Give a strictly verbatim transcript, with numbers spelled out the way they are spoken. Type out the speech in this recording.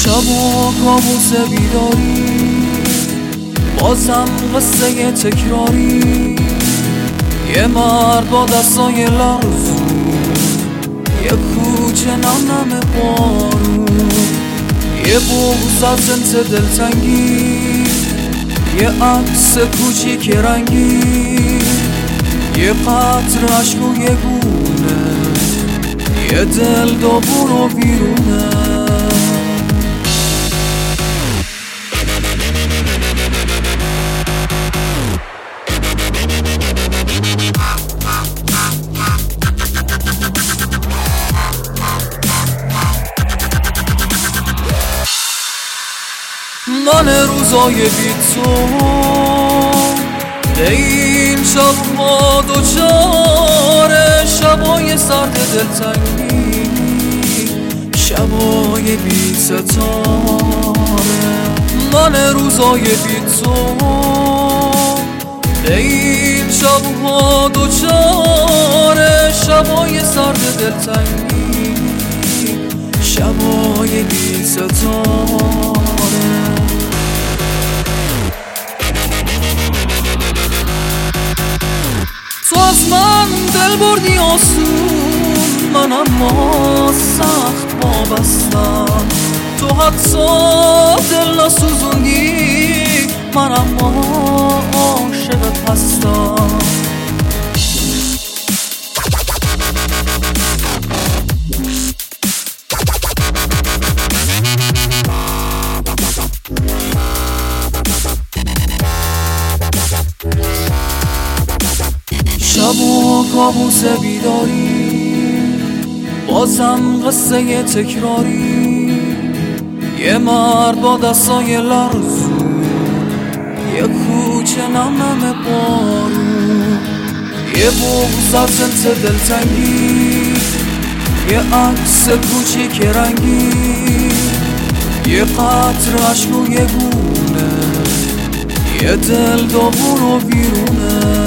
شب و کابوس بیداری، بازم قصه تکراری. یه مرد با دستای لرزون، یه کوچه نم نم بارون، یه بغض از جنس دلتنگی، یه عکس کوچیک رنگی، یه قطر عشق و یه گونه، یه دل داغون و ویرونه. من روزای بی تو این شب‌ها دوچاره، شبای سرد دلتنگی، شبای بی ستاره. من روزای بی تو این شب‌ها دوچاره، شبای سرد دلتنگی، شبای بی ستاره. تو از من دل بردی آسون، من اما سخت وابستم. تو حتی دل نسوزوندی، من اما عاشق پستم. شب و کابوس بیداری، بازم قصه تکراری. یه مرد با دستای لرزون، یه کوچه نم نم بارون، یه بغض از جنس دلتنگی، یه عکس کوچیک رنگی، یه قطر عشق و یه گونه، یه دل داغون و ویرونه.